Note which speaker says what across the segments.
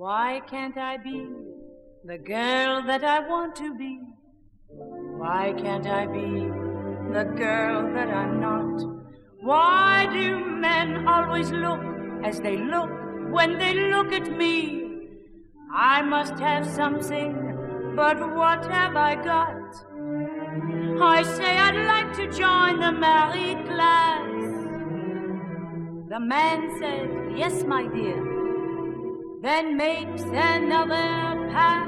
Speaker 1: Why can't I be the girl that I want to be? Why can't I be the girl that I'm not? Why do men always look as they look when they look at me? I must have something, but what have I got? I say I'd like to join the married class. The man said, yes, my dear, then makes another pass.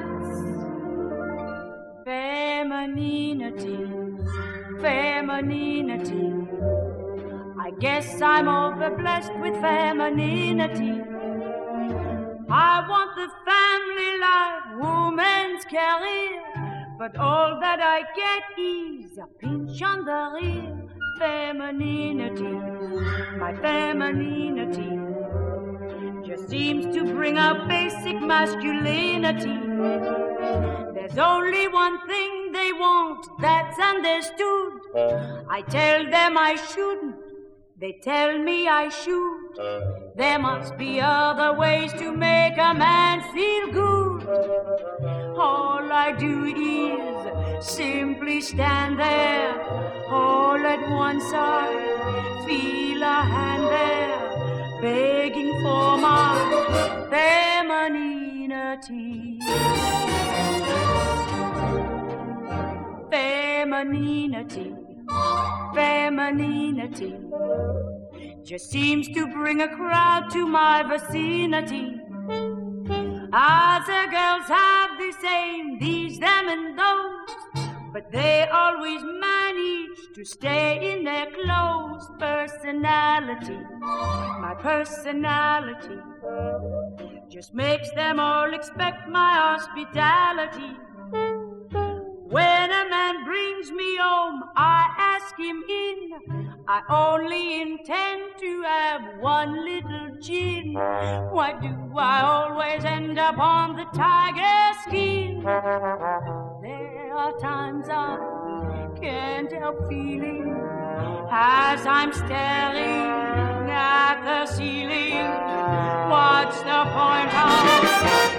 Speaker 1: Femininity, femininity. I guess I'm overblessed with femininity. I want the family life, woman's career, but all that I get is a pinch on the rear. Femininity, my femininity, just seems to bring out basic masculinity. There's only one thing they want that's understood. I tell them I shouldn't, they tell me I should. There must be other ways to make a man feel good. All I do is simply stand there. All at once I feel a hand there, begging for my femininity. Femininity, femininity, just seems to bring a crowd to my vicinity. Other girls have the same, these, them, and those, but they always manage to stay in their clothes. Personality, my personality, just makes them all expect my hospitality. When a man brings me home, I ask him in. I only intend to have one little gin. Why do I always end up on the tiger skin? There are times I can't help feeling as I'm staring at the ceiling. What's the point of